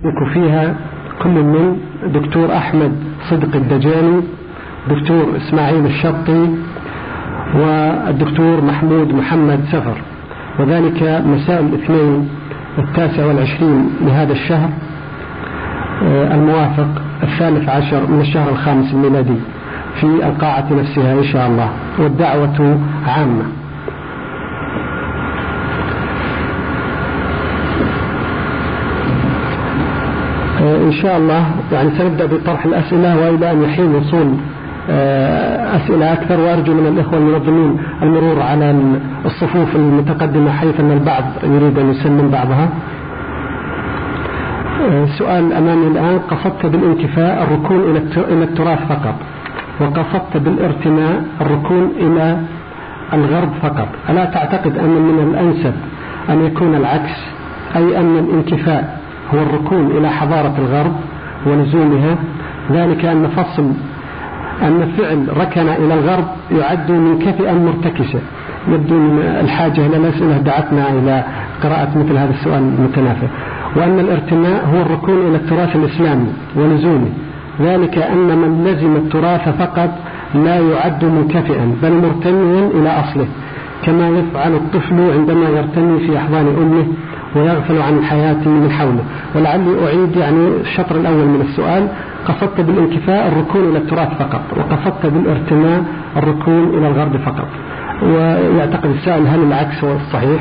فيها كل من دكتور أحمد صدق الدجاني، دكتور إسماعيل الشطي، والدكتور محمود محمد سفر، وذلك مساء الاثنين 29 لهذا الشهر الموافق 13 من الشهر الخامس الميلادي في القاعة نفسها إن شاء الله، والدعوة عامة. إن شاء الله يعني سنبدأ بطرح الأسئلة، وإلى أن يحين وصول أسئلة أكثر، وأرجو من الإخوة المنظمين المرور على الصفوف المتقدمة حيث أن البعض يريد أن يسلم بعضها. سؤال أمامي الآن: قصدت بالانتفاء الركون إلى التراث فقط، وقصدت بالارتماء الركون إلى الغرب فقط، ألا تعتقد أن من الأنسب أن يكون العكس، أي أن الانتفاء هو الركون إلى حضارة الغرب ولزومها، ذلك أن فعل ركن إلى الغرب يعد منكفئا مرتكسا؟ يبدو أن الحاجة إلى الأسئلة دعتنا إلى قراءة مثل هذا السؤال المتنافر. وأن الارتماء هو الركون إلى التراث الإسلامي ولزومه، ذلك أن من لزم التراث فقط لا يعد منكفئا بل مرتميا إلى أصله، كما يفعل الطفل عندما يرتمي في أحضان أمه ويغفل عن الحياة من حوله. ولعلي أعيد يعني الشطر الأول من السؤال: قصدت بالانكفاء الركون إلى التراث فقط، وقصدت بالارتماء الركون إلى الغرب فقط. ويعتقد السائل هل العكس هو الصحيح؟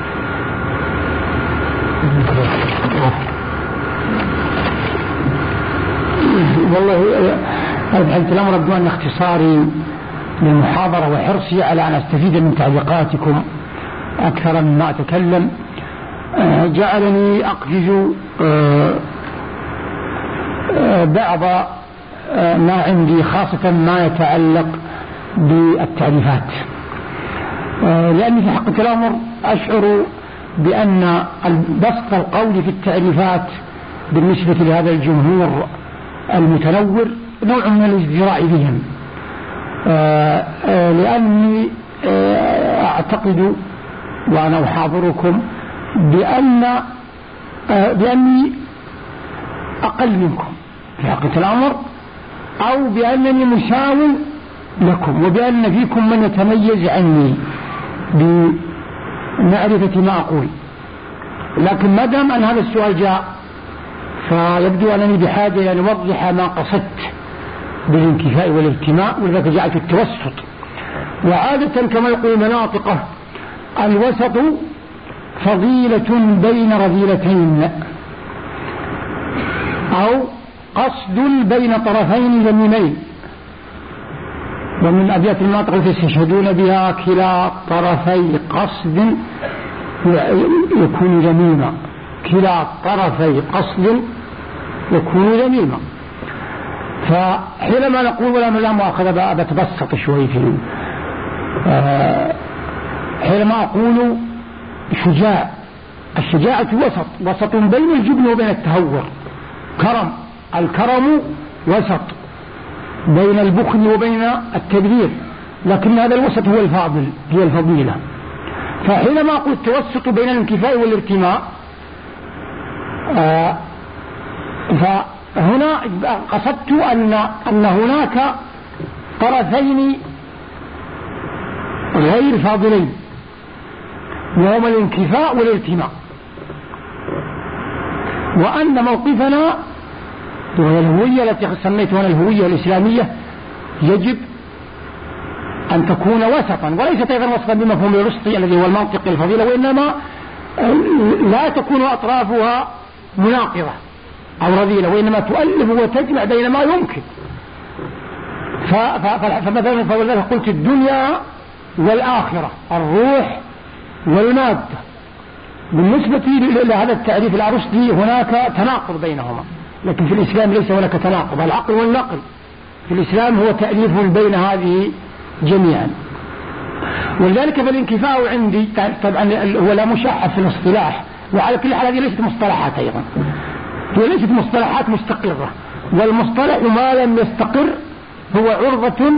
والله بحيث الأمر أبدو أن اختصاري للمحاضرة وحرصي على أن أستفيد من تعليقاتكم أكثر مما أتكلم جعلني أقفز بعض ما عندي، خاصة ما يتعلق بالتعريفات، لأني في حقيقة الأمر أشعر بأن بسط القول في التعريفات بالنسبة لهذا الجمهور المتنور نوع من الازدراء بهم، لأني أعتقد وأنا أحاضركم بأني أقل منكم في حقيقة الأمر، أو بأنني مساو لكم، وبأن فيكم من يتميز عني بمعرفة ما أقول. لكن ما دام أن هذا السؤال جاء فيبدو أنني بحاجة أن أوضح ما قصدت بالانكفاء والارتماء، ولذلك جاءت التوسط. وعادة كما يقول مناطقه: الوسط فضيلة بين رذيلتين، أو قصد بين طرفين ذميمين. ومن أبيات المناطق التي يستشهدون بها: كلا طرفي قصد يكون ذميما، كلا طرفي قصد يكون ذميما. فحينما نقول ولا مؤاخذة بتبسط شوي في حينما أقول شجاع، الشجاعة وسط بين الجبن وبين التهور، كرم، الكرم وسط بين البخل وبين التبذير، لكن هذا الوسط هو الفاضل، هي الفضيلة. فحينما أقول التوسط بين الانكفاء والارتماء، فهنا قصدت أن هناك طرفين غير فاضلين، وهما الانكفاء والارتماء، وأن موقفنا وهي الهوية التي سميتها الهوية الإسلامية يجب أن تكون وسطا، وليست أيضا وسطا بمفهوم الرشدي الذي هو المنطق الفضيلة، وإنما لا تكون أطرافها مناقضة أو رذيلة، وإنما تؤلف وتجمع بين ما يمكن. فمثلا فولذلك قلت الدنيا والآخرة، الروح والمادة. بالنسبة لهذا التعريف الأرسطي هناك تناقض بينهما، لكن في الإسلام ليس هناك تناقض. العقل والنقل في الإسلام هو تأليف بين هذه جميعا. ولذلك فالانكفاء عندي طبعا هو لا مشحف في الاصطلاح، وعلى كل حال هذه ليست مصطلحات أيضا، هي ليست مصطلحات مستقرة، والمصطلح ما لم يستقر هو عرضة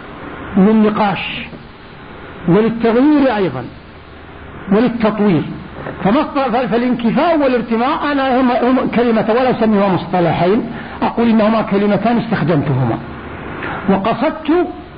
للنقاش وللتغيير أيضا وللتطوير. فالانكفاء والارتماء أنا هم كلمة، ولا أسميهما مصطلحين، أقول إنهما كلمتان استخدمتهما، وقصدت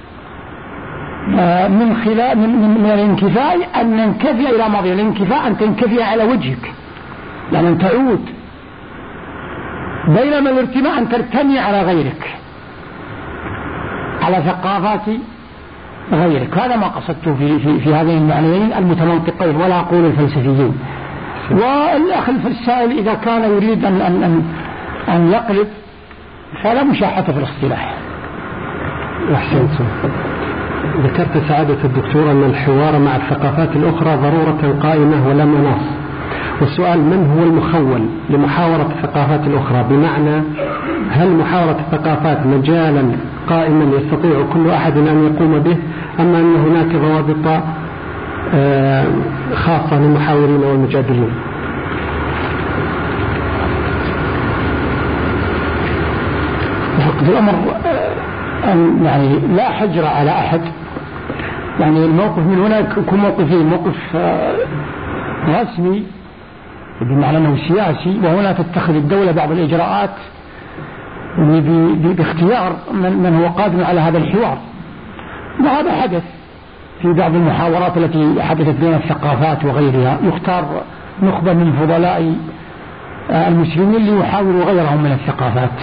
من خلال من الانكفاء أن ننكفي إلى ماضي. الانكفاء أن تنكفي على وجهك، يعني أن تعود، بينما الارتماء أن ترتمي على غيرك، على ثقافات غيرك. هذا ما قصدته في هذين المعنيين المتمنطقين، ولا أقول الفلسفيين. والأخ السائل إذا كان يريد أن يقلب فلا مشاحة في الاصطلاح. أحسنت. ذكرت سعادة الدكتور أن الحوار مع الثقافات الأخرى ضرورة قائمة ولا مناص، والسؤال من هو المخول لمحاورة الثقافات الأخرى؟ بمعنى هل محاورة الثقافات مجالا قائما يستطيع كل أحد أن يقوم به، أما أن هناك ضوابط خاصة للمحاورين والمجادلين؟ الأمر يعني لا حجر على أحد، يعني الموقف من هنا يكون موقفين: موقف رسمي بمعنى أنه سياسي، وهنا تتخذ الدولة بعض الإجراءات باختيار من هو قادم على هذا الحوار. وهذا حدث في بعض المحاورات التي حدثت بين الثقافات وغيرها، يختار نخبة من فضلاء المسلمين ليحاوروا غيرهم من الثقافات،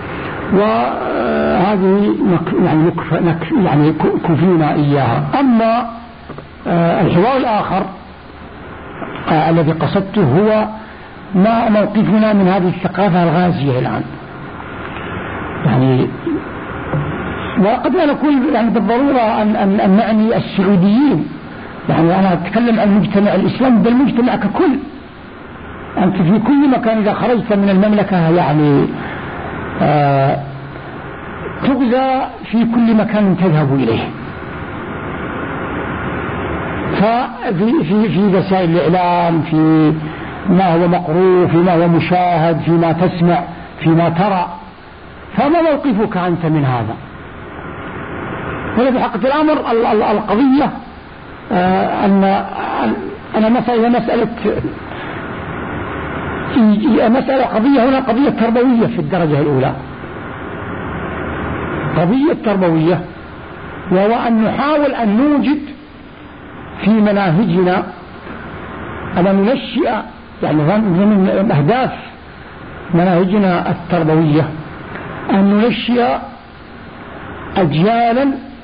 وهذه يعني كفينا إياها. أما الحوار الآخر الذي قصدته هو ما موقفنا من هذه الثقافة الغازية الآن. يعني وقد لا نقول يعني بالضرورة أن نعني السعوديين، يعني أنا أتكلم عن المجتمع الإسلامي بل المجتمع ككل. أنت في كل مكان إذا خرجت من المملكة يعني تغزى في كل مكان تذهب إليه. في وسائل الإعلام، في ما هو مقروء، فيما هو مشاهد، فيما تسمع، فيما ترى، فما موقفك أنت من هذا؟ هنا في حقيقة الأمر القضية أنا مسألة قضية هنا قضية تربوية في الدرجة الأولى، قضية تربوية، وهو أن نحاول أن نوجد في مناهجنا أن ننشئ، يعني من أهداف مناهجنا التربوية أن ننشئ أجيالا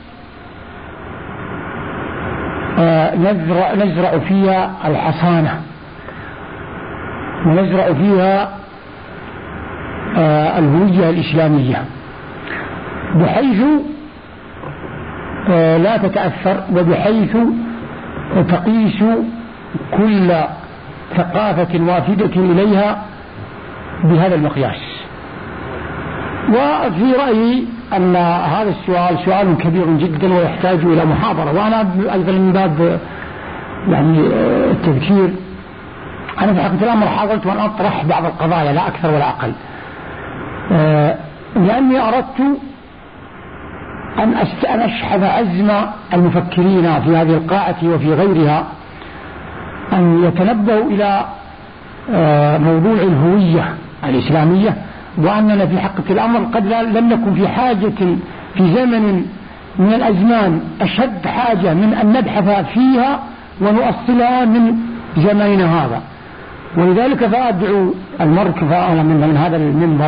نزرع فيها الحصانة، ونزرع فيها الهوية الإسلامية، بحيث لا تتأثر، وبحيث تقيس كل ثقافة وافدة إليها بهذا المقياس. وفي رأيي أن هذا السؤال سؤال كبير جدا ويحتاج إلى محاضرة. وأنا أيضا من باب يعني التذكير، أنا في حقيقة الأمر حاولت أن أطرح بعض القضايا لا أكثر ولا أقل، لأني أردت أن أشحذ عزم المفكرين في هذه القاعة وفي غيرها أن يتنبهوا إلى موضوع الهوية الإسلامية، وأننا في حقيقة الأمر قد لم نكن في حاجة في زمن من الأزمان أشد حاجة من أن نبحث فيها ونؤصلها من زماننا هذا. ولذلك فأدعو المركز، أنا من هذا المنبر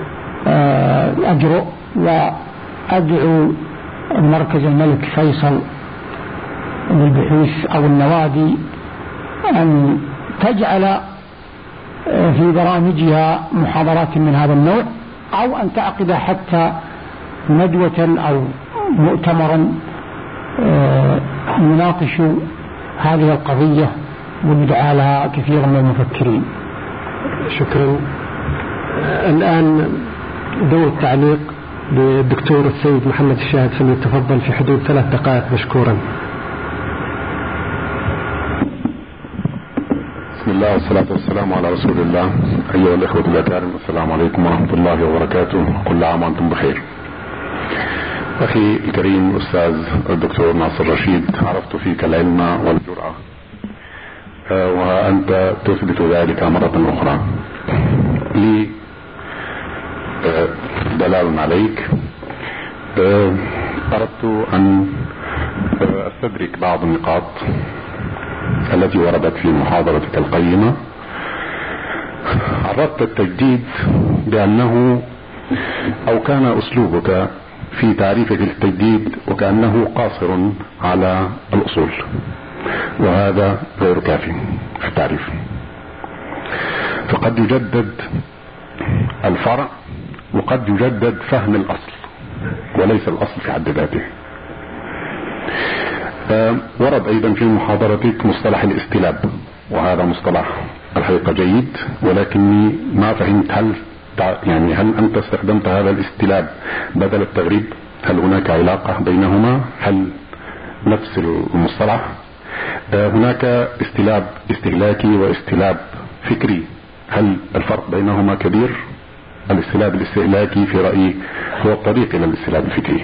أجرؤ وأدعو المركز الملك فيصل للبحوث أو النوادي أن تجعل في برامجها محاضرات من هذا النوع، أو أن تعقد حتى ندوة أو مؤتمرا يناقش هذه القضية ويدعى لها كثير من المفكرين. شكرا. الآن دور التعليق للدكتور السيد محمد الشاهد، فليتفضل في حدود 3 دقائق مشكورا. بسم الله والصلاة والسلام على رسول الله. أيها الإخوة الأكارم، السلام عليكم ورحمة الله وبركاته، كل عام وأنتم بخير. أخي الكريم أستاذ الدكتور ناصر رشيد، عرفت فيك العلم والجرأة وأنت تثبت ذلك مرة أخرى. لي دلال عليك. أردت أن أستدرك بعض النقاط التي وردت في محاضرتك القيمة. عرضت التجديد بأنه أو كان أسلوبك في تعريفك للتجديد وكأنه قاصر على الأصول، وهذا غير كافي في التعريف. فقد يجدد الفرع وقد يجدد فهم الأصل وليس الأصل في حد ذاته. ورد أيضا في محاضرتك مصطلح الاستلاب، وهذا مصطلح الحقيقة جيد، ولكني ما فهمت هل أنت استخدمت هذا الاستلاب بدل التغريب؟ هل هناك علاقة بينهما؟ هل نفس المصطلح؟ هناك استلاب استهلاكي واستلاب فكري، هل الفرق بينهما كبير؟ الاستلاب الاستهلاكي في رأيي هو الطريق إلى الاستلاب الفكري.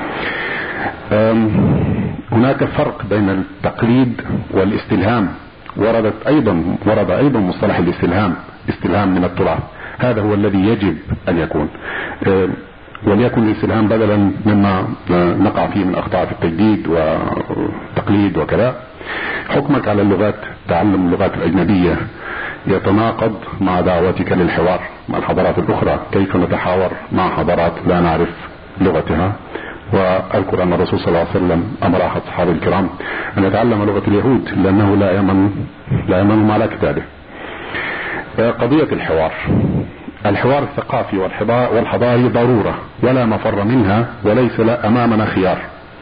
هناك فرق بين التقليد والاستلهام. ورد أيضا مصطلح الاستلهام، استلهام من التراث، هذا هو الذي يجب أن يكون، وليكن الاستلهام بدلا مما نقع فيه من أخطاء في التجديد والتقليد وكذا. حكمك على اللغات، تعلم اللغات الأجنبية يتناقض مع دعوتك للحوار مع الحضارات الأخرى. كيف نتحاور مع حضارات لا نعرف لغتها؟ وأذكر أن الرسول صلى الله عليه وسلم أمر أحد الصحابة الكرام أن يتعلم لغة اليهود لأنه لا يمنهم على كتابه. قضية الحوار الثقافي والحضاري ضرورة ولا مفر منها، وليس أمامنا خيار.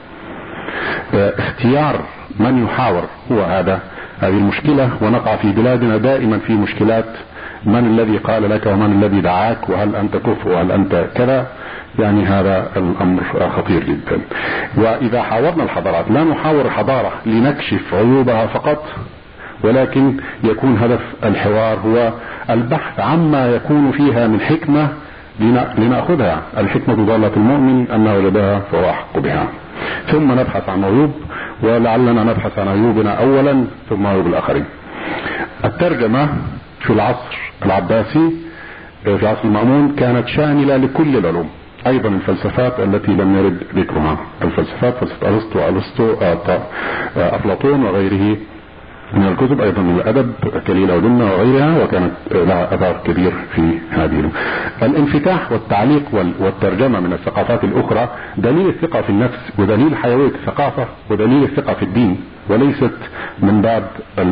اختيار من يحاور هو هذه المشكلة، ونقع في بلادنا دائما في مشكلات: من الذي قال لك ومن الذي دعاك، وهل أنت كفء وهل أنت كذا. هذا الأمر خطير جدا. وإذا حاورنا الحضارات لا نحاور الحضارة لنكشف عيوبها فقط، ولكن يكون هدف الحوار هو البحث عما يكون فيها من حكمة لنأخذها. الحكمة ضالة المؤمن أن وجدها فهو أحق بها. ثم نبحث عن عيوب، ولعلنا نبحث عن عيوبنا أولا ثم عيوب الآخرين. الترجمة في العصر العباسي في عصر المأمون كانت شاملة لكل العلوم، أيضا الفلسفات التي لم يرد ذكرها، الفلسفات فلسفة أرسطو أفلاطون وغيره من الكتب، أيضا من الأدب كليلة ودمنة وغيرها، وكانت لها أثر كبير في هذه. الانفتاح والتعليق والترجمة من الثقافات الأخرى دليل الثقة في النفس ودليل حيوية الثقافة ودليل الثقة في الدين، وليست من باب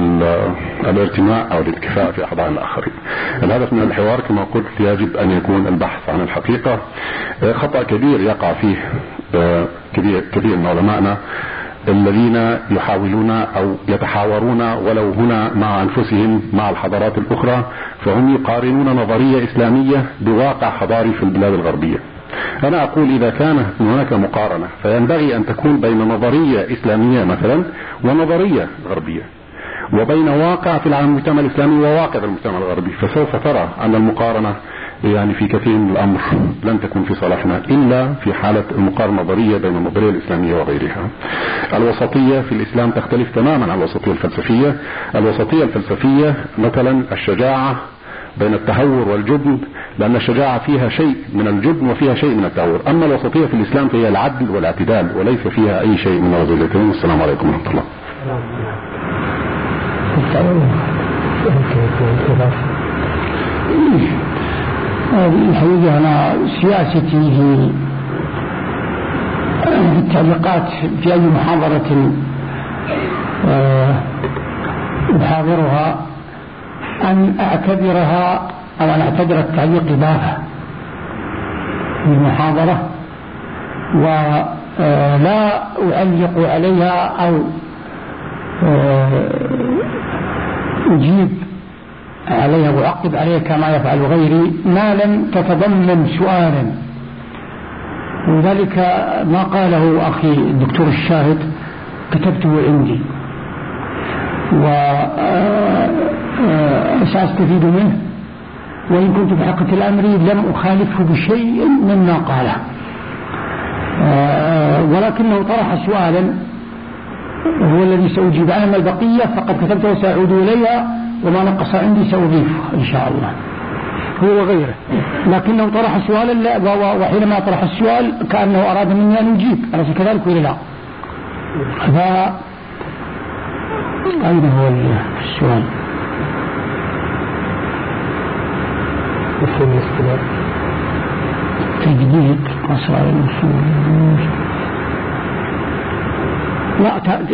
الارتماء أو الاكتفاء في أحضان الآخرين. الهدف من الحوار كما قلت يجب أن يكون البحث عن الحقيقة. خطأ كبير يقع فيه كبير من علمائنا الذين يحاولون أو يتحاورون ولو هنا مع أنفسهم مع الحضارات الأخرى، فهم يقارنون نظرية إسلامية بواقع حضاري في البلاد الغربية. أنا أقول إذا كان هناك مقارنة فينبغي أن تكون بين نظرية إسلامية مثلا ونظرية غربية، وبين واقع في المجتمع الإسلامي وواقع في المجتمع الغربي. فسوف ترى أن المقارنة في كثير من الأمر لن تكون في صالحنا إلا في حالة المقارنة النظرية بين النظرية الإسلامية وغيرها. الوسطية في الإسلام تختلف تماما عن الوسطية الفلسفية. الوسطية الفلسفية مثلا الشجاعة بين التهور والجبن، لأن الشجاعة فيها شيء من الجبن وفيها شيء من التهور. أما الوسطية في الإسلام فهي العدل والاعتدال وليس فيها أي شيء من الرذيلتين. السلام عليكم ورحمة الله. الحقيقة أنا سياستي في التعليقات في أي محاضرة أحاضرها أن أعتبرها أو أن أعتبر التعليق إضافة للمحاضرة، ولا أعلق عليها أو أجيب عليها وأعقب عليها كما يفعل غيري ما لم تتضمن سؤالا. وذلك ما قاله أخي الدكتور الشاهد كتبته عندي وسأستفيد منه، وإن كنت بحقيقة الأمر لم أخالفه بشيء مما قاله، ولكنه طرح سؤالا هو الذي سأجيب عنه. البقية فقد كتبته وسأعود إليها، وما نقص عندي سأضيفه إن شاء الله هو وغيره. لكنه طرح سؤالا، وحينما طرح السؤال كأنه أراد مني أن أجيب، أليس كذلك ولا لا؟ أين هو السؤال؟ مفهوم الاختلاف تجديد مسائل الأصول. لا،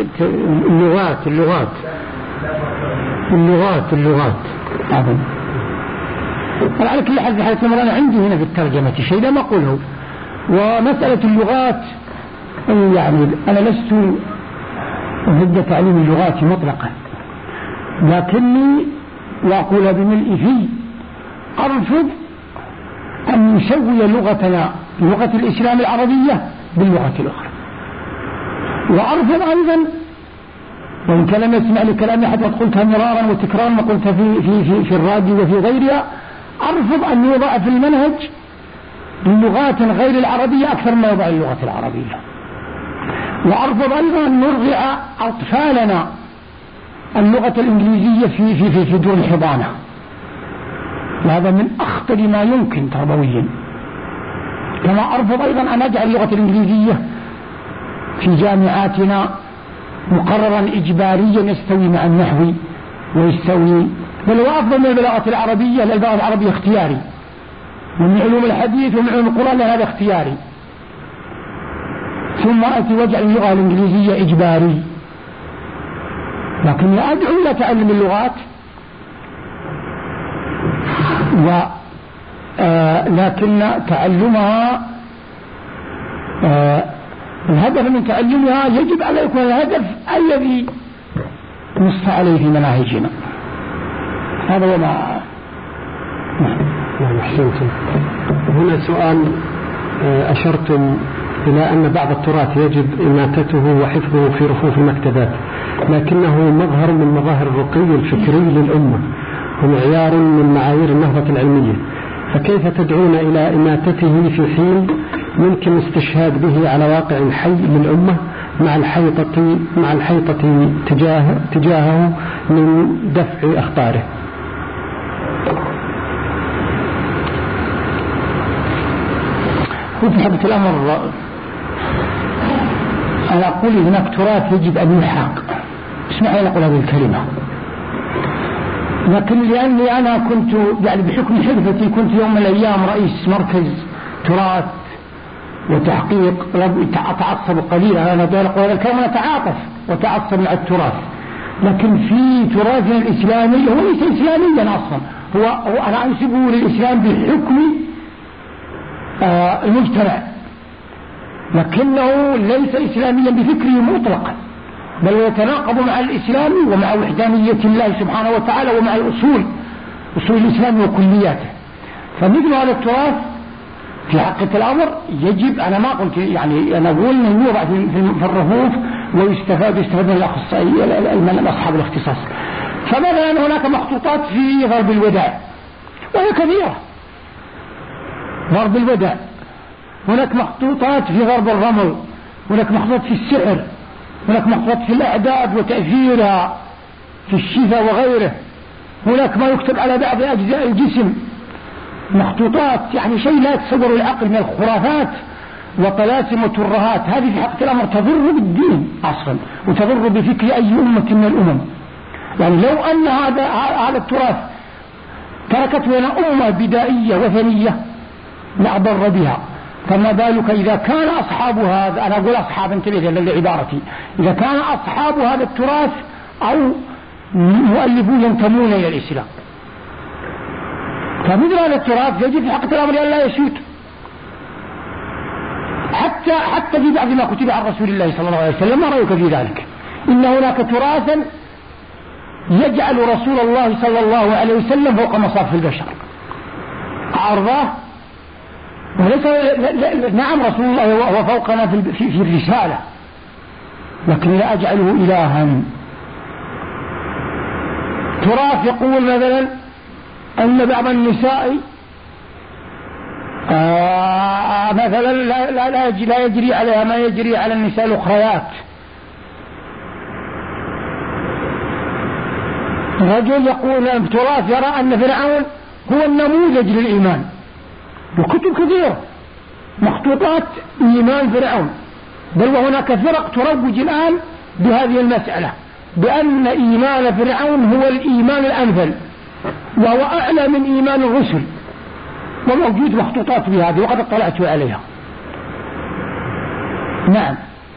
اللغات أبدا. على كل حال في حالة أنا عندي هنا في الترجمة شيء لم أقوله. ومسألة اللغات يعني أنا لست ضد تعليم اللغات مطلقا، لكني وأقول بملء في أرفض أن نسوي لغتنا لغة الإسلام العربية باللغة الأخرى. وأرفض أيضا، وإن كان لم يسمع لكلامي حتى قلتها مرارا وتكرارا ما قلتها في الراديو وفي غيرها، أرفض أن يوضع في المنهج لغات غير العربية أكثر ما يوضع اللغة العربية. وأرفض أيضا أن نرضع أطفالنا اللغة الإنجليزية في دور الحضانة، وهذا من أخطر ما يمكن تربويا. كما أرفض أيضا أن أجعل اللغة الإنجليزية في جامعاتنا مقررا إجباريا يستوي مع النحو ويستوي، بل هو أفضل من اللغة العربية. اللغة العربية اختياري، ومن علوم الحديث ومن علوم القرآن هذا اختياري، ثم أتي واجعل اللغة الإنجليزية إجباري. لكن أدعو إلى تعلم اللغات، لكن تعلمها الهدف من تعلمها يجب أن يكون الهدف الذي نص عليه في مناهجنا. هذا هو ما أحسنتم. هنا سؤال، أشرتم إلى أن بعض التراث يجب إماتته وحفظه في رفوف المكتبات، لكنه مظهر من مظاهر الرقي الفكري للأمة ومعيار من معايير النهضة العلمية، فكيف تدعون إلى إماتته في حين يمكن الاستشهاد به على واقع حي للأمة مع الحيطة تجاهه من دفع أخطاره؟ في حقيقة الأمر أنا أقول هناك تراث يجب أن يلحق. اسمعي أقول هذه الكلمة، لكن لأني أنا كنت يعني بحكم حرفتي كنت يوم من الأيام رئيس مركز تراث وتحقيق، أتعصب قليلا. أنا هذا الكلام أتعاطف وتعصب مع التراث، لكن في تراثنا الإسلامي هو ليس إسلاميا أصلا، هو أنا أنسبه للإسلام بحكم المجتمع، لكنه ليس إسلاميا بفكره مطلقا، بل يتناقض مع الإسلام ومع وحدانية الله سبحانه وتعالى ومع أصول الإسلام وكلياته. فمثل هذا التراث في حقيقة الأمر يجب، أنا ما قلت يعني، أنا أقول أنه يوضع في الرفوف ويستفاد من الأخصائي أصحاب الاختصاص. فمثلا هناك مخطوطات في غرب الوداع وهي كثيرة، غرب الوداع، هناك مخطوطات في غرب الرمل، هناك مخطوطات في السحر، هناك مخطوطات في الأعداد وتأثيرها في الشفاء وغيره، هناك ما يكتب على بعض أجزاء الجسم، مخطوطات يعني شيء لا يتصور العقل من الخرافات وطلاسم وترهات. هذه في حقيقة الأمر تضر بالدين أصلا وتضر بفكر أي أمة من الأمم. يعني لو أن هذا التراث تركت لنا أمة بدائية وثنية لأضر بها، فما بالك إذا كان أصحاب هذا، أنا أقول أصحاب انتبه لعبارتي، إذا كان أصحاب هذا التراث أو مؤلفون ينتمون إلى الإسلام. فمثل هذا التراث يجب في حقيقة الأمر أن لا يسود، حتى في بعض ما كتب عن رسول الله صلى الله عليه وسلم. ما رأيك في ذلك؟ إن هناك تراثا يجعل رسول الله صلى الله عليه وسلم فوق مصاف البشر، عرضاه وليس نعم رسول الله هو فوقنا في الرسالة، لكن لا أجعله إلها. تراث يقول مثلا أن بعض النساء مثلا لا يجري عليها ما يجري على النساء الأخريات، رجل يقول التراث يرى أن فرعون هو النموذج للإيمان، وكتب كثيرة مخطوطات إيمان فرعون، بل وهناك فرق تروج الآن بهذه المسألة بأن إيمان فرعون هو الإيمان الأنفل وهو أعلى من إيمان الرسل، وموجود مخطوطات بهذه وقد اطلعت عليها. نعم.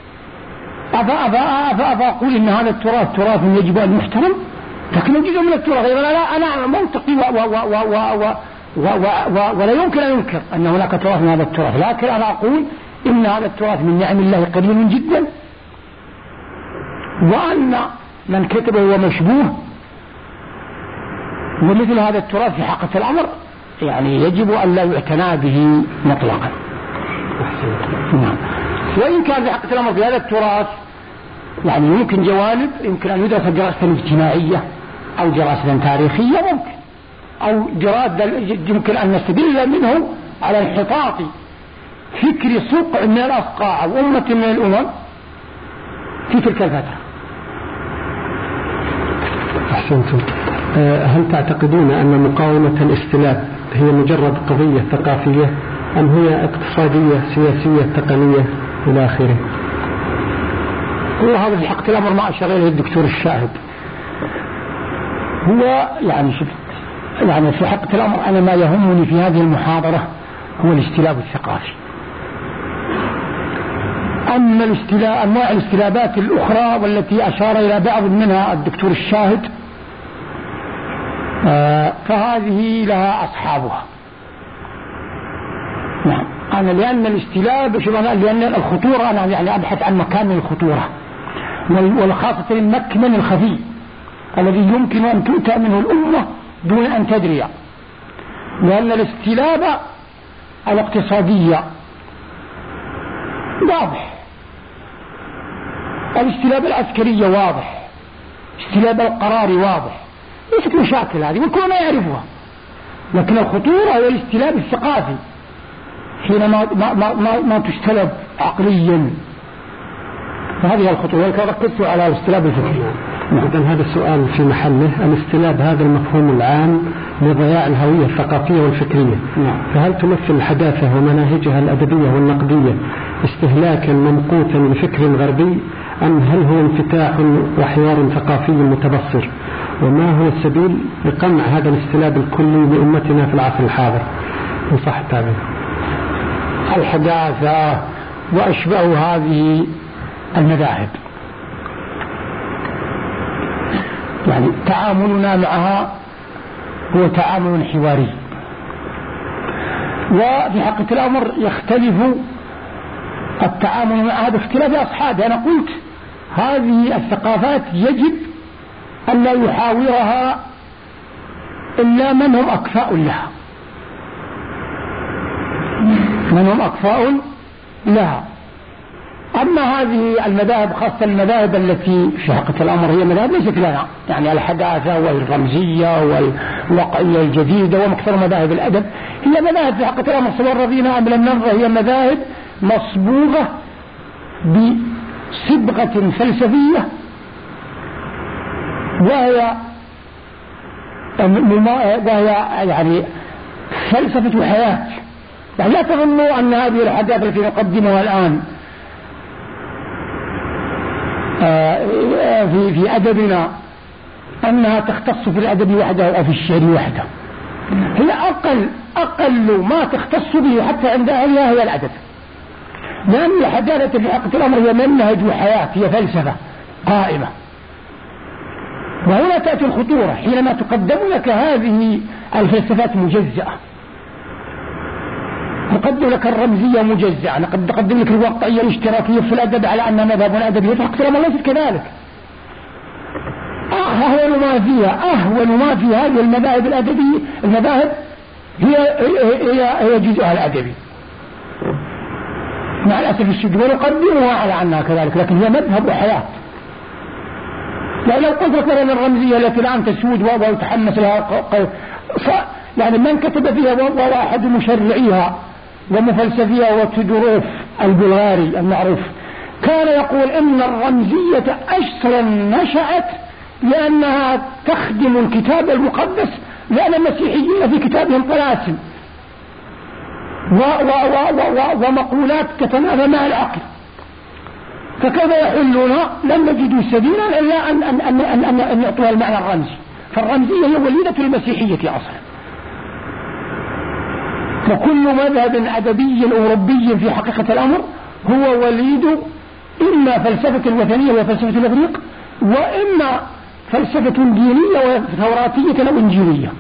أقول إن هذا التراث تراث يجب أن يحترم، لكن جزء من التراث أنا منطقي ولا يمكن أن ينكر أن هناك تراث من هذا التراث، لكن أنا أقول إن هذا التراث من نعم الله قليل جدا، وأن من كتبه هو مشبوه، ومثل هذا التراث في حقيقة الأمر يعني يجب أن لا يعتنى به مطلقا. نعم. وإن كان في حقيقة الأمر في هذا التراث يعني يمكن جوانب يمكن أن يدرس دراسة اجتماعية أو دراسة تاريخية، ممكن أو يمكن أن نستدل منه على انحطاط فكر سقع من الأصقاع أو أمة من الأمم في تلك الفترة. أحسنتم. هل تعتقدون أن مقاومة الاستلاب هي مجرد قضية ثقافية أم هي اقتصادية سياسية تقنية إلى آخره؟ هذا في حقيقة الأمر ما أشار إليه الدكتور الشاهد. هو يعني في حقيقة الأمر أنا ما يهمني في هذه المحاضرة هو الاستلاب الثقافي. أما أنواع الاستلابات الأخرى والتي أشار إلى بعض منها الدكتور الشاهد فهذه لها أصحابها. نعم. أنا لأن الاستلاب لأن الخطورة أنا يعني أبحث عن مكان الخطورة والخاصة المكمن الخفي الذي يمكن أن تؤتى منه الأمة دون أن تدري، لأن الاستلاب الاقتصادية واضح، الاستلاب العسكري واضح، الاستلاب القراري واضح، ليست مشاكل هذه والكل ما يعرفها، لكن الخطورة هي الاستلاب الثقافي حينما ما تستلب عقليا، فهذه الخطوة. ركزت على الاستلاب الفكري. إذن هذا السؤال في محله. الاستلاب هذا المفهوم العام لضياع الهوية الثقافية والفكرية، فهل تمثل الحداثة ومناهجها الأدبية والنقدية استهلاكا ممقوتا لفكر غربي، أم هل هو انفتاح وحوار ثقافي متبصر؟ وما هو السبيل لقمع هذا الاستلاب الكلي لأمتنا في العصر الحاضر إن صح التعبير؟ الحداثة وأشبه هذه المذاهب يعني تعاملنا معها هو تعامل حواري، وفي حقيقة الأمر يختلف التعامل معها باختلاف أصحابها. أنا قلت هذه الثقافات يجب أن لا يحاورها إلا من هم أكفاء لها، من هم أكفاء لها. أما هذه المذاهب خاصة المذاهب التي في حقيقة الأمر هي مذاهب ليست لنا، يعني الحداثة والرمزية والواقعية الجديدة ومكثر مذاهب الأدب، هي مذاهب في حقيقة الأمر سواء رضينا أم لم نرضى هي مذاهب مصبوغة بصبغة فلسفية، وهي يعني فلسفة حياة. يعني لا تظنوا أن هذه الحداثة التي نقدمها الآن في أدبنا أنها تختص في الأدب وحده أو في الشعر وحده، هي أقل ما تختص به حتى عند أهلها هي الأدب، لأن الحداثة في حقيقة الأمر هي منهج وحياة، هي فلسفة قائمة. وهنا تأتي الخطورة حينما تقدم لك هذه الفلسفات مجزأة، نقدم لك الرمزية مجزأة، نقدم لك الواقعية الاشتراكية في الأدب على أنها مذهب أدبي، فحقيقة الأمر ليست كذلك. أهون ما في هذه المذاهب الأدبية، المذاهب هي جزءها الأدبي مع الأسف الشديد، ونقدمها على أنها كذلك، لكن هي مذهب وحياة. لو قلت مثلا الرمزية التي الآن تسود ويتحمس لها يعني من كتب فيها وواحد مشرعيها ومفلسفيها وتدروف البلغاري المعروف كان يقول إن الرمزية أصلا نشأت لأنها تخدم الكتاب المقدس، لأن المسيحيين في كتابهم طلاسم ومقولات تتنافى مع العقل، فكيف يحلون؟ لم يجدوا سبيلا إلا أن يعطوها المعنى الرمزي، فالرمزية هي وليدة المسيحية أصلا. وكل مذهب أدبي أوروبي في حقيقة الأمر هو وليد إما فلسفة الوثنية وفلسفة الإغريق، وإما فلسفة دينية وثوراتية أو إنجيلية،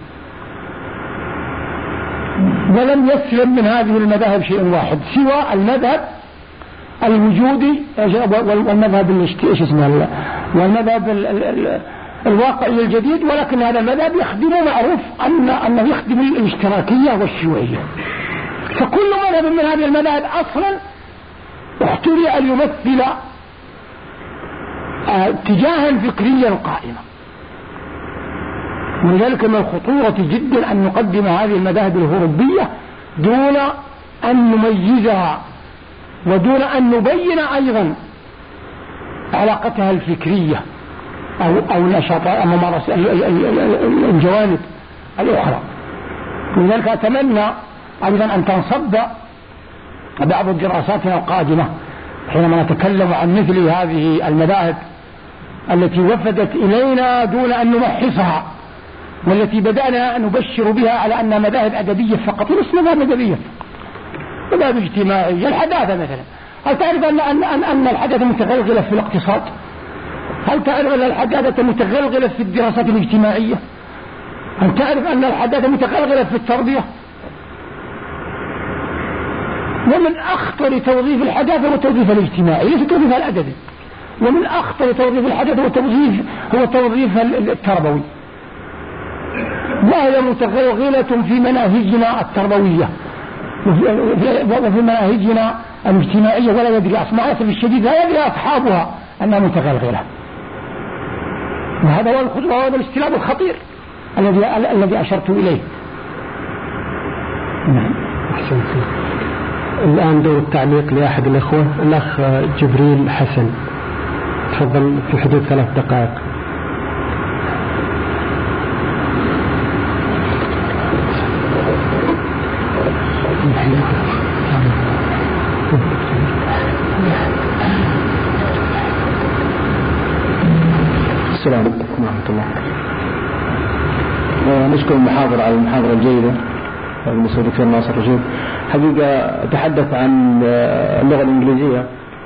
ولم يسلم من هذه المذاهب شيء واحد سوى المذهب الوجودي والمذهب والمذهب الواقعي الجديد. ولكن هذا المذهب يخدم، معروف أنه يخدم الاشتراكية والشيوعية. فكل مذهب من هذه المذاهب أصلا اخترع ليمثل اتجاها فكريا قائما. ولذلك من الخطورة جدا أن نقدم هذه المذاهب الأوروبية دون أن نميزها ودون أن نبين أيضا علاقتها الفكرية أو نشاطها أو ممارسة الجوانب الأخرى. لذلك أتمنى أيضا أن تنصب بعض دراساتنا القادمة حينما نتكلم عن مثل هذه المذاهب التي وفدت إلينا دون أن نمحصها، والتي بدأنا نبشر بها على أنها مذاهب أدبية فقط، وليس مذاهب أدبية فقط، مذاهب اجتماعية. الحداثة مثلا، هل تعرف أن الحداثة متغلغلة في الاقتصاد؟ هل تعرف أن الحداثة متغلغلة في الدراسات الاجتماعية؟ هل تعرف أن الحداثة متغلغلة في التربية؟ ومن أخطر توظيف الحداثة هو توظيف الاجتماعي، ليس توظيف الأدبي. ومن أخطر توظيف الحداثة هو توظيف التربوي، وهي متغلغلة في مناهجنا التربوية وفي مناهجنا الاجتماعية، ولا يدري مع الأسف الشديد لا يدري أصحابها أنها متغلغلة. وهذا هو الاستلاب الخطير الذي أشرت إليه. أحسنت. الآن دور التعليق لأحد الأخوة، الأخ جبريل حسن، تفضل في حدود 3 دقائق. السلام عليكم ورحمة الله. نشكر المحاضر على المحاضرة الجيدة بالنسبة للدكتور ناصر رشيد. حقيقة تحدث عن اللغة الإنجليزية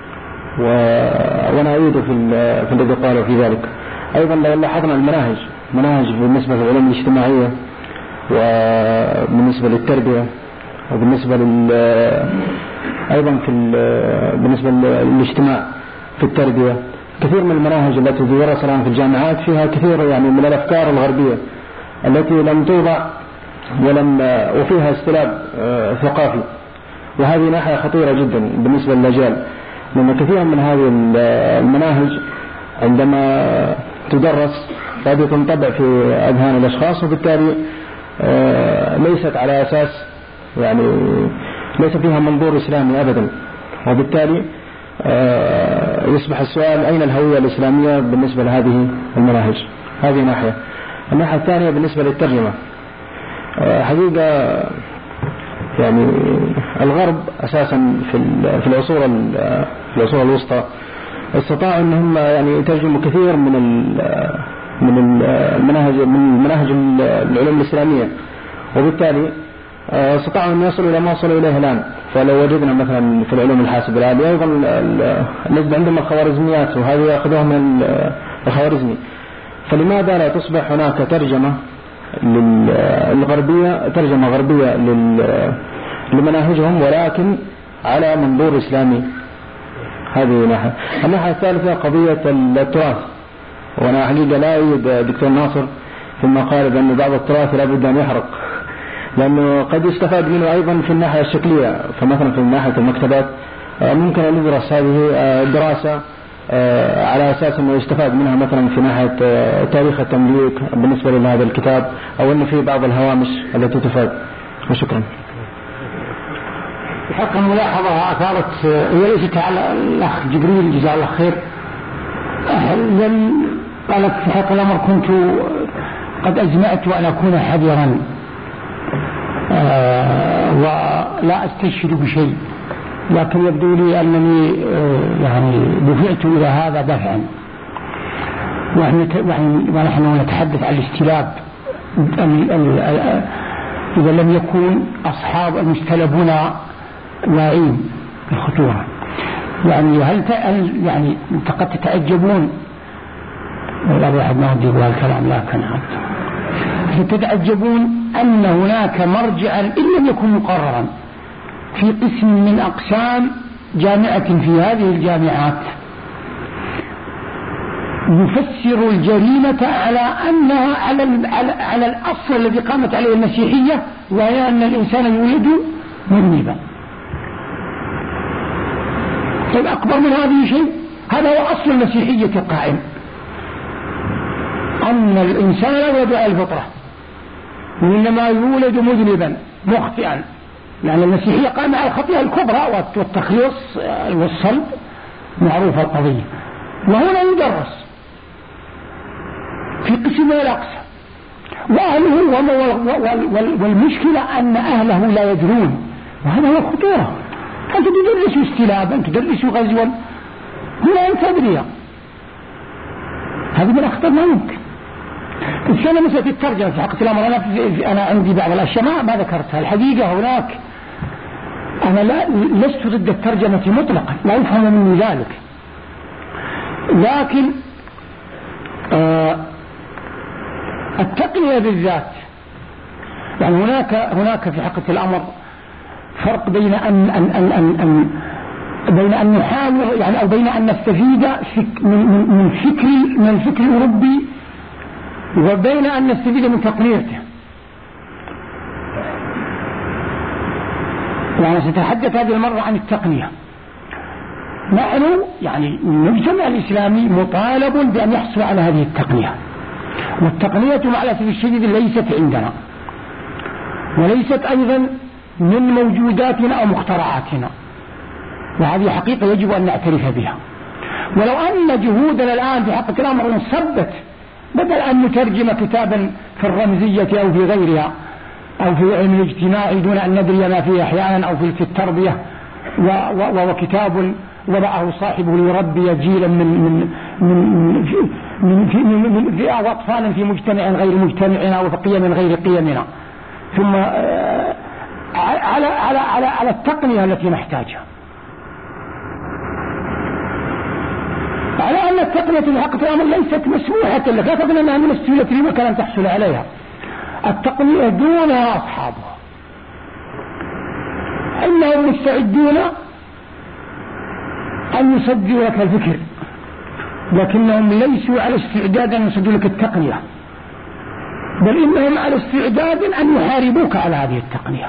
وأنا أعيد في الذي قاله في ذلك. أيضا لو لاحظنا المناهج بالنسبة للعلوم الاجتماعية وبالنسبة للتربية وبالنسبة أيضا بالنسبة للاجتماع في التربية، كثير من المناهج التي تدرس الآن في الجامعات فيها كثير يعني من الأفكار الغربية التي لم توضع وفيها استلاب ثقافي، وهذه ناحية خطيرة جدا بالنسبة للأجيال، لأن كثير من هذه المناهج عندما تدرس قد تنطبع في أذهان الأشخاص، وبالتالي ليست على أساس يعني ليس فيها منظور إسلامي أبدا، وبالتالي يصبح السؤال أين الهوية الإسلامية بالنسبة لهذه المناهج. هذه ناحية. الناحية الثانية بالنسبة للترجمة، حقيقة يعني الغرب أساسا في العصور الوسطى استطاعوا أنهم يعني يترجموا كثير من مناهج العلوم الإسلامية، وبالتالي استطاعوا أن يصلوا إلى ما وصلوا إليه الآن. فلو وجدنا مثلا في العلوم الحاسبة الآلية أيضا نجد عندهم الخوارزميات، وهذه يأخذوها من الخوارزمي، فلماذا لا تصبح هناك ترجمة ترجمة غربية لمناهجهم ولكن على منظور إسلامي؟ هذه ناحية. الناحية الثالثة قضية التراث، وأنا حقيقة لا أيد دكتور ناصر فيما قال بأن بعض التراث لا بد أن يحرق، لأنه قد يستفاد منه أيضا في الناحية الشكلية. فمثلا في ناحية المكتبات ممكن أن ندرس هذه دراسة على أساس أنه يستفاد منها مثلا في ناحية تاريخ التمليك بالنسبة لهذا الكتاب، أو أنه في بعض الهوامش التي تفاد. وشكرا. بحق الملاحظة أثارت هي ليست على الأخ جبريل جزاه الله خير، لم قال في حق الأمر كنت قد أجمعت أن أكون حذرا ولا أستشهد بشيء، لكن يبدو لي أنني يعني دفعت إلى هذا دفعا. ونحن نتحدث عن الاستلاب إذا لم يكون أصحاب المستلبون واعين الخطورة. يعني هل يعني قد تتعجبون، لا واحد ما ودي يقول الكلام، لكن هل تتعجبون أن هناك مرجعا إن لم يكن مقررا في قسم من أقسام جامعة في هذه الجامعات يفسر الجريمة على أنها على الأصل الذي قامت عليه المسيحية، وهي أن الإنسان يولد مذنبا. طيب أكبر من هذه شيء؟ هذا هو أصل المسيحية القائم، أن الإنسان لا يولد على الفطرة وإنما يولد مذنبا مخطئا، لأن المسيحية قائمة على الخطيئة الكبرى والتخليص والصلب، معروفة القضية. وهنا يدرس في قسم الأقصى وأهله، والمشكلة أن أهله لا يدرون، وهذا هو الخطورة. أنت تدرس استلابا، تدرس غزوا هنا أن تدري، هذه من أخطر ما يمكن. الثانية مسألة الترجمة في حق الأمر، أنا عندي بعض الأشياء ما ذكرتها. الحقيقة هناك أنا لست ضد الترجمة مطلقا، لا يفهم مني ذلك، لكن التقنية بالذات، يعني هناك في حقيقة الأمر فرق بين أن نحاول يعني أو بين أن نستفيد من الفكر الأوروبي وبين أن نستفيد من تقنيته. يعني سأتحدث هذه المرة عن التقنية. نحن يعني المجتمع الإسلامي مطالب بأن يحصل على هذه التقنية، والتقنية مع الأسف الشديد ليست عندنا، وليست أيضا من موجوداتنا أو مخترعاتنا، وهذه حقيقة يجب أن نعترف بها. ولو أن جهودنا الآن في حق الأمر انصبت، بدل أن نترجم كتابا في الرمزية أو في غيرها أو في علم الاجتماع دون أن ندري ما فيه أحيانا، أو في التربية وكتاب وضعه صاحبه ليربي جيلا من فئة وأطفال في مجتمع غير مجتمعنا وفي قيم غير قيمنا، ثم على التقنية التي نحتاجها، على أن التقنية في حق الأمر ليست مسموحة لك، لا تظن أنها من السهولة لما كان تحصل عليها. التقنية دونها أصحابها، إنهم مستعدون أن يصدروا لك الفكر، لكنهم ليسوا على استعداد أن يصدروا لك التقنية، بل إنهم على استعداد أن يحاربوك على هذه التقنية،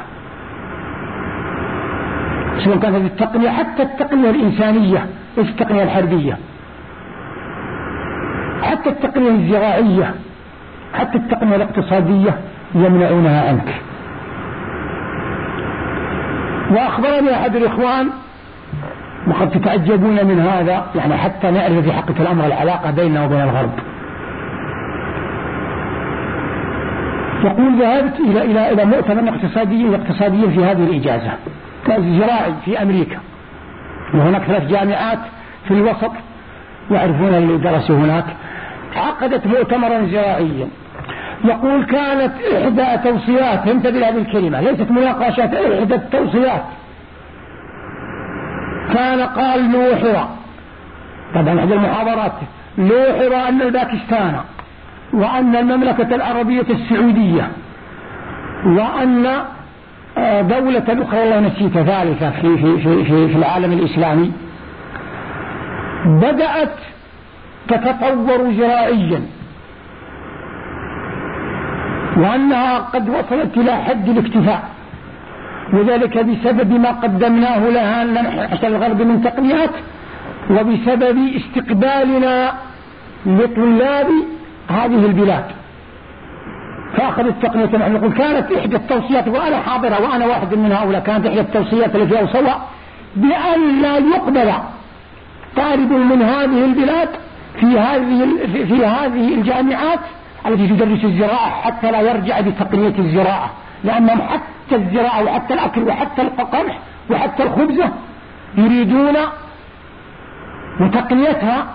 سواء كانت هذه التقنية حتى التقنية الإنسانية، إيش التقنية الحربية، حتى التقنية الزراعية، حتى التقنية الاقتصادية يمنعونها عنك. وأخبرني أحد الإخوان، وقد تتعجبون من هذا، يعني حتى نعرف في حقيقة الأمر العلاقة بيننا وبين الغرب. يقول ذهبت إلى مؤتمر اقتصادي في هذه الإجازة زراعي في أمريكا، وهناك 3 جامعات في الوسط يعرفون اللي درسوا هناك، عقدت مؤتمرا زراعيا. يقول كانت إحدى توصيات، انتبه لهذه الكلمة، ليست مناقشات، إحدى التوصيات كان قال لوحظ، طبعا إحدى المحاضرات، لوحظ أن الباكستان وأن المملكة العربية السعودية وأن دولة أخرى والله نسيت ثالثة في العالم الإسلامي بدأت تتطور زراعيا، وأنها قد وصلت إلى حد الاكتفاء، وذلك بسبب ما قدمناه لها نحن الغرب من تقنيات، وبسبب استقبالنا لطلاب هذه البلاد. فأخذ التقنية، نحن نقول كانت إحدى التوصيات، وأنا حاضرة وأنا واحد من هؤلاء، كانت إحدى التوصيات التي أوصوها بأن لا يقبل طالب من هذه البلاد في هذه الجامعات التي تدرس الزراعة حتى لا يرجع بتقنية الزراعة، لأنهم حتى الزراعة وحتى الأكل وحتى القمح وحتى الخبزة يريدون وتقنيتها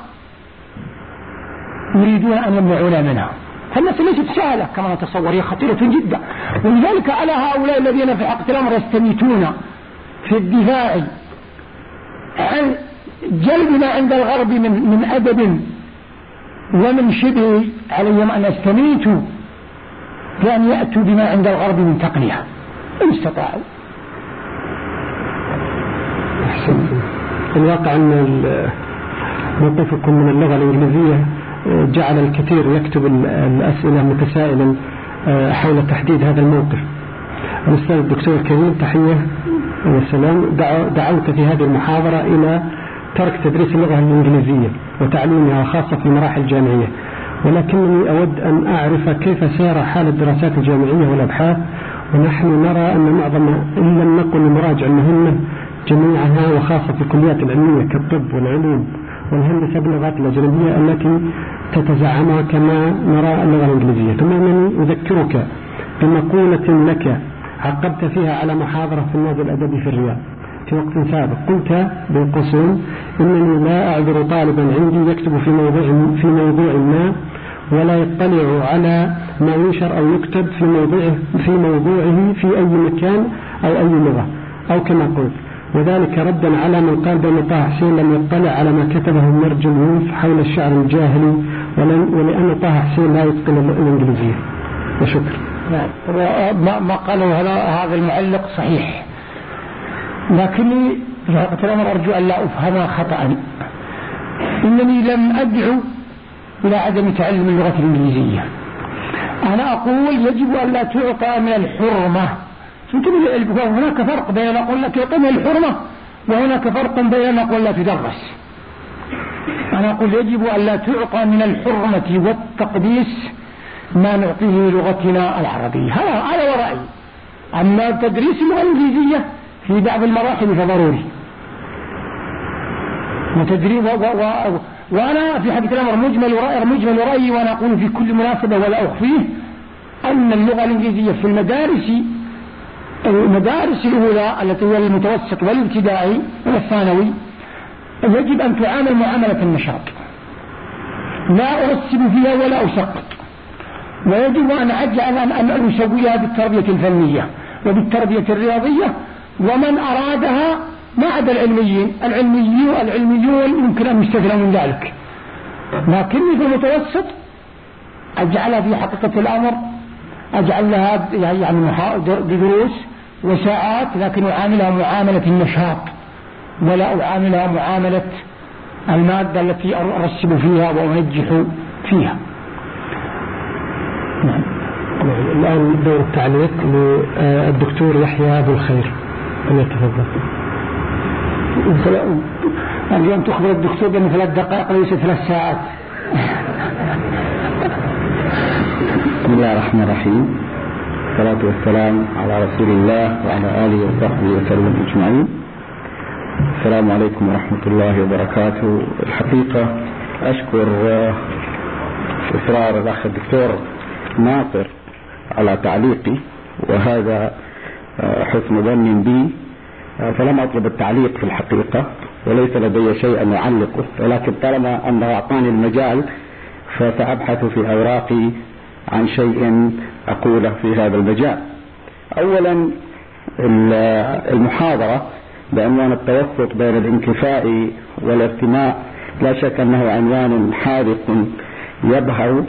يريدون أن يمنعون منها. فالناس ليست سهلة كما نتصور، هي خطيرة جدا. ولذلك على هؤلاء الذين في حقيقة الأمر يستميتون في الدفاع عن جلب ما عند الغرب من أدب ومن شبه، عليهم أن يستميتوا بأن يأتوا بما عند الغرب من تقنية إن استطاعوا. الواقع أن موقفكم من اللغة الإنجليزية جعل الكثير يكتب الأسئلة متسائلا حول تحديد هذا الموقف. الأستاذ الدكتور كريم تحية والسلام دعوت في هذه المحاضرة إلى ترك تدريس اللغة الإنجليزية وتعليمها خاصة في المراحل الجامعية، ولكنني أود أن أعرف كيف سير حال الدراسات الجامعية والأبحاث، ونحن نرى أن معظم إن لم نقل المراجع المهمة جميعها وخاصة في الكليات العلمية كالطب والعلوم والهندسة باللغات الأجنبية التي تتزعمها كما نرى اللغة الإنجليزية. ثم أنني أذكرك بمقولة لك عقبت فيها على محاضرة في النادي الأدبي في الرياض في وقت سابق، قلت بالقصون إنني لا أعذر طالبا عندي يكتب في موضوع ما ولا يطلع على ما ينشر أو يكتب في موضوعه في أي مكان أو أي لغة أو كما قلت، وذلك ردا على من قال بأن طه حسين لم يطلع على ما كتبه مرجل يوسف حول الشعر الجاهلي ولأن طه حسين لا يتقن الإنجليزية. وشكرا. ما قاله هذا المعلق صحيح، لكني في حقيقة الأمر أرجو أن لا أفهم خطأ. إنني لم أدعو إلى عدم تعلم اللغة الإنجليزية، أنا أقول يجب أن لا تعطى من الحرمة. هناك فرق بين أن أقول لك يعطى من الحرمة وهناك فرق بين أن أقول لا تدرس. أنا أقول يجب أن لا تعطى من الحرمة والتقديس ما نعطيه لغتنا العربية، هذا ورأيي. أما تدريس اللغة الإنجليزية في بعض المراحل فضروري وتدريب وأنا في حقيقة الأمر مجمل رأيي، وأنا أقول في كل مناسبة ولا أخفيه أن اللغة الإنجليزية في المدارس الأولى التي هي المتوسط والابتدائي والثانوي يجب أن تعامل معاملة النشاط، لا أرسب فيها ولا أسقط، ويجب أن أجعل أن أسويها بالتربية الفنية وبالتربية الرياضية، ومن أرادها ما عدا العلميون يمكن أن يستثنوا من ذلك، لكني في المتوسط أجعلها في حقيقة الأمر أجعل لها يعني دروس وساعات، لكن أعاملها معاملة النشاط ولا أعاملها معاملة المادة التي أرسب فيها وأنجح فيها. نعم. الآن دور التعليق للدكتور يحيى أبو الخير، فليتفضل. اليوم تخبر الدكتور بأنه 3 دقائق ليس 3 ساعات. بسم الله الرحمن الرحيم، والصلاة والسلام على رسول الله وعلى آله وصحبه وسلم أجمعين. السلام عليكم ورحمة الله وبركاته. الحقيقة أشكر إصرار الأخ الدكتور ناصر على تعليقي، وهذا حسن ظن بي، فلم أطلب التعليق في الحقيقة وليس لدي شيء أن أعلقه، ولكن طالما أنه أعطاني المجال فسأبحث في أوراقي عن شيء أقوله في هذا المجال. أولا المحاضرة بعنوان التوسط بين الانكفاء والارتماء لا شك أنه عنوان حارق يبهر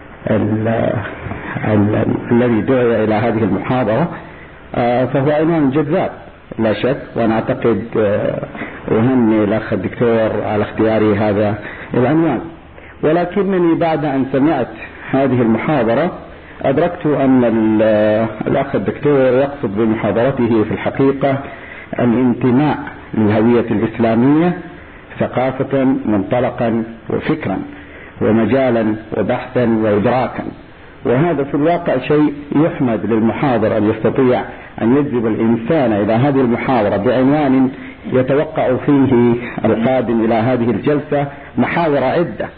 الذي دعي إلى هذه المحاضرة، فهو عنوان جذاب لا شك، وأنا أعتقد أهني الأخ الدكتور على اختياري هذا العنوان. ولكنني بعد أن سمعت هذه المحاضرة أدركت أن الأخ الدكتور يقصد بمحاضرته في الحقيقة الانتماء للهوية الإسلامية ثقافة منطلقا وفكرا ومجالا وبحثا وإدراكا، وهذا في الواقع شيء يحمد للمحاضر أن يستطيع أن يجذب الإنسان إلى هذه المحاضرة بعنوان يتوقع فيه القادم إلى هذه الجلسة محاور عدة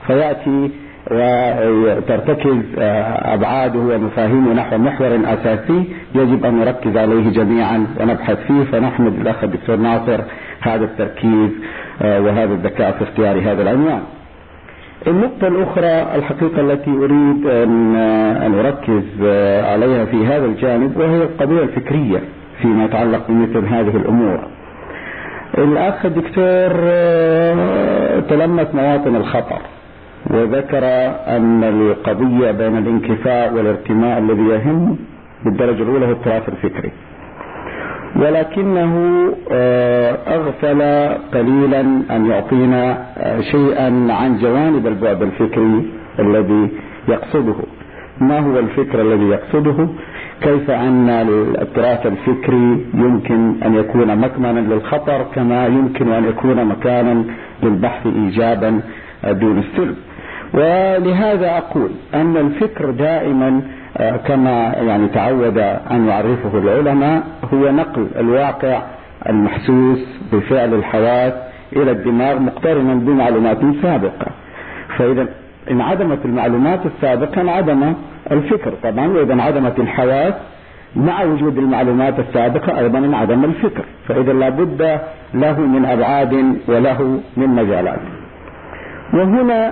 فيأتي وترتكز أبعاده ومفاهيمه نحو محور أساسي يجب أن نركز عليه جميعا ونبحث فيه. فنحمد الأخ الدكتور ناصر هذا التركيز وهذا الذكاء في اختيار هذا العنوان. النقطة الأخرى الحقيقة التي أريد أن أركز عليها في هذا الجانب وهي القضية الفكرية فيما يتعلق بمثل هذه الأمور. الأخ الدكتور تلمس مواطن الخطر وذكر أن القضية بين الانكفاء والارتماء الذي يهم بالدرجة الأولى هو التراث الفكري، ولكنه أغفل قليلا أن يعطينا شيئا عن جوانب البعد الفكري الذي يقصده. ما هو الفكر الذي يقصده؟ كيف أن التراث الفكري يمكن أن يكون مكمنا للخطر كما يمكن أن يكون مكانا للبحث إيجابا دون السلب. ولهذا أقول أن الفكر دائما كما يعني تعود أن يعرفه العلماء هو نقل الواقع المحسوس بفعل الحواس إلى الدماغ مقترنا بمعلومات سابقة. فإذا انعدمت المعلومات السابقة انعدم الفكر طبعا، وإذا انعدمت الحواس مع وجود المعلومات السابقة أيضا انعدم الفكر. فإذا لابد له من أبعاد وله من مجالات. وهنا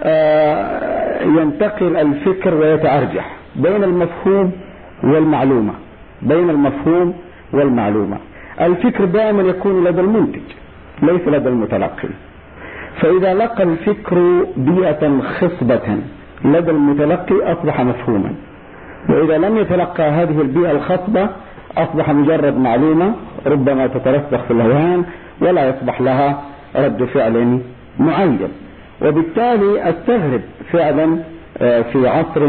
ينتقل الفكر ويتأرجح بين المفهوم والمعلومة، بين المفهوم والمعلومة. الفكر دائما يكون لدى المنتج ليس لدى المتلقي. فإذا لقى الفكر بيئة خصبة لدى المتلقي أصبح مفهوما، وإذا لم يتلقى هذه البيئة الخصبة أصبح مجرد معلومة ربما تترسخ في الأذهان ولا يصبح لها رد فعل معين. وبالتالي استغرب فعلا في عصر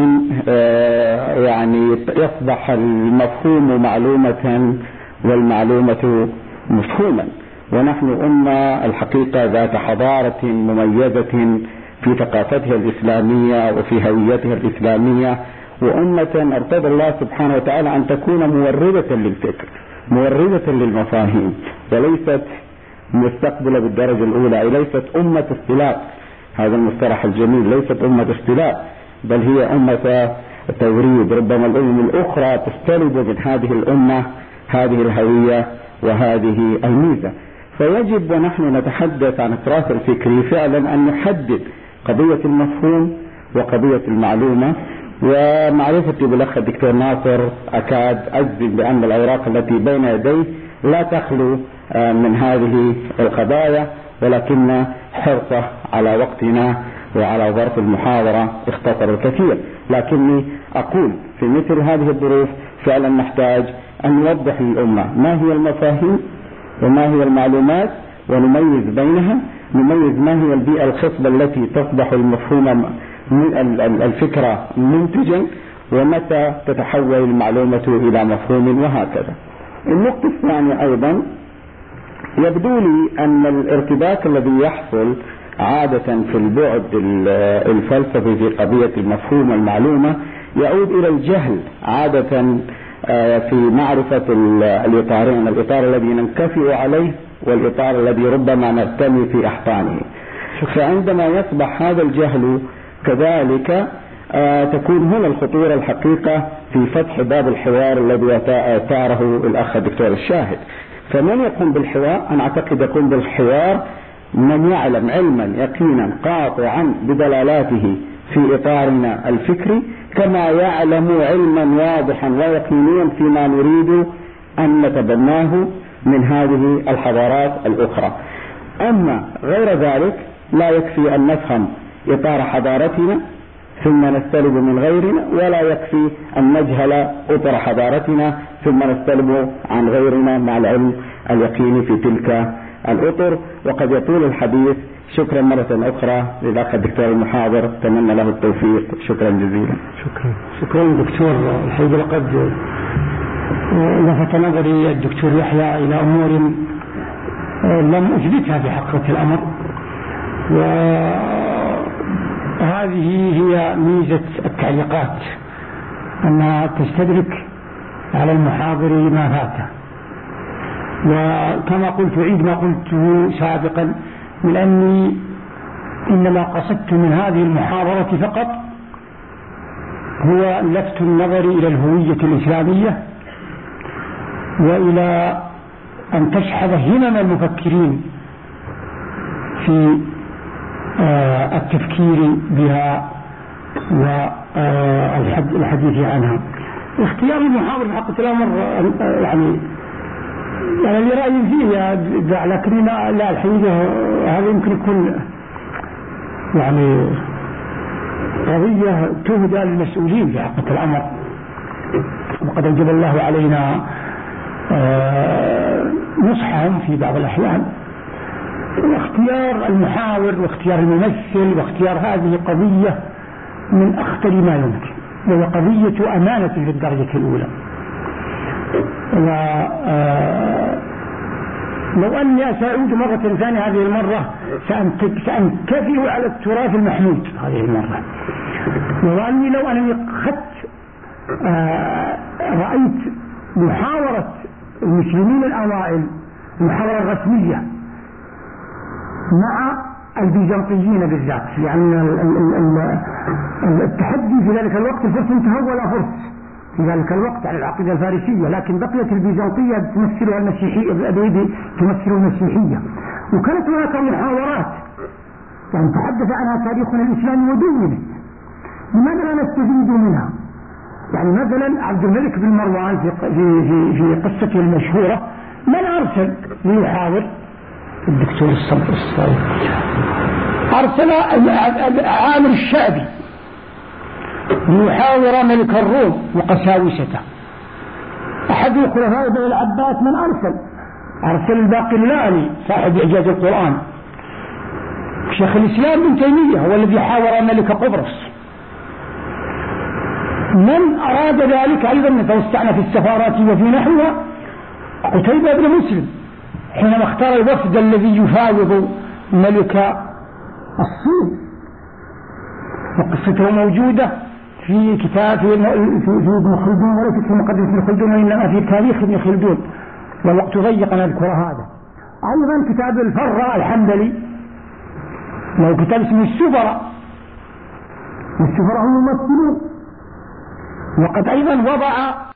يعني يصبح المفهوم معلومة والمعلومة مفهوما، ونحن أمة الحقيقة ذات حضارة مميزة في ثقافتها الإسلامية وفي هويتها الإسلامية، وأمة ارتضى الله سبحانه وتعالى أن تكون موردة للفكر، موردة للمفاهيم، وليست مستقبلة بالدرجة الأولى، ليست أمة استلاء. هذا المصطلح الجميل، ليست أمة استلاء بل هي أمة توريد. ربما الأمم الأخرى تستلب من هذه الأمة هذه الهوية وهذه الميزة. فيجب ونحن نتحدث عن التراث الفكري فعلا أن نحدد قضية المفهوم وقضية المعلومة. ومعرفتي بالأخ الدكتور ناصر أكاد أجزم بأن الأوراق التي بين يديه لا تخلو من هذه القضايا، ولكن حرصه على وقتنا وعلى ظرف المحاضرة اختصر الكثير. لكني أقول في مثل هذه الظروف فعلا نحتاج أن نوضح للأمة ما هي المفاهيم وما هي المعلومات ونميز بينها، نميز ما هي البيئة الخصبة التي تصبح المفهوم من الفكرة منتجا، ومتى تتحول المعلومة إلى مفهوم، وهكذا. النقطة الثانية أيضا يبدو لي أن الارتباك الذي يحصل عادة في البعد الفلسفي في قضية المفهوم والمعلومة يعود إلى الجهل عادة في معرفة الإطارين، الإطار الذي ننكفئ عليه والإطار الذي ربما نرتمي في أحضانه. فعندما يصبح هذا الجهل كذلك تكون هنا الخطورة الحقيقة في فتح باب الحوار الذي يثاره الأخ الدكتور الشاهد. فمن يقوم بالحوار؟ أنا أعتقد يقوم بالحوار من يعلم علما يقينا قاطعا بدلالاته في إطارنا الفكري، كما يعلم علما واضحا ويقينيا فيما نريد أن نتبناه من هذه الحضارات الأخرى. أما غير ذلك لا يكفي أن نفهم إطار حضارتنا ثم نستلب من غيرنا، ولا يكفي أن نجهل أطر حضارتنا ثم نستلب عن غيرنا مع العلم اليقيني في تلك الأطر. وقد يطول الحديث. شكرا مرة أخرى للأخ الدكتور المحاضر، أتمنى له التوفيق. شكرا جزيلا. شكرا دكتور. الحقيقة لقد لفت نظري الدكتور يحيى إلى أمور لم أثبتها في حقيقة الأمر، وهذه هي ميزة التعليقات، أنها تستدرك على المحاضر ما فاته. وكما قلت أعيد ما قلته سابقا، من أني إنما قصدت من هذه المحاضرة فقط هو لفت النظر إلى الهوية الإسلامية وإلى أن تشحذ همم المفكرين في التفكير بها والحديث عنها. اختيار المحاضر حق الأمر يعني أنا لي رأي فيه، لكن لا الحقيقة هذا يمكن يكون يعني قضية تهدى للمسؤولين في حق الأمر، وقد أوجب الله علينا نصحهم في بعض الأحيان. واختيار المحاور واختيار الممثل واختيار هذه قضية من أخطر ما يمكن، وهي قضية أمانة في الدرجة الأولى. لو أني سأعود مرة ثانية هذه المرة سأنكفئ على التراث المحمود هذه المرة، وأني لو أنني خدت رأيت محاورة المسلمين الأوائل، المحاورة الرسمية مع البيزنطيين بالذات، يعني التحدي في ذلك الوقت الفرس انتهى ولا فرس في ذلك الوقت على العقيدة الفارسية، لكن بقيت البيزنطية تمثلها المسيحية، تمثل المسيحية. وكانت هناك محاورات يعني تحدث عنها تاريخنا الإسلامي وديننا، لماذا لا نستفيد منها؟ يعني مثلا عبد الملك بن مروان في قصته المشهورة من أرسل ليحاور؟ الدكتور الصبري أرسل عامر الشعبي ليحاور ملك الروم وقساوسته. أحد الخلفاء بن العباس من أرسل الباقلاني صاحب إعجاز القرآن. شيخ الإسلام ابن تيمية هو الذي حاور ملك قبرص. من أراد ذلك أيضا نتوسعنا في السفارات وفي نحوها قتيبة بن مسلم حينما اختار الوفد الذي يفاوض ملك الصين، وقصته موجودة في كتاب في ابن خلدون، وليس في مقدمة ابن خلدون وإنما في تاريخ ابن خلدون، والوقت ضيق أن أذكر هذا. أيضا كتاب الفراء الحنبلي له كتاب اسمه السفراء، والسفراء هم ممثلون، وقد أيضا وضع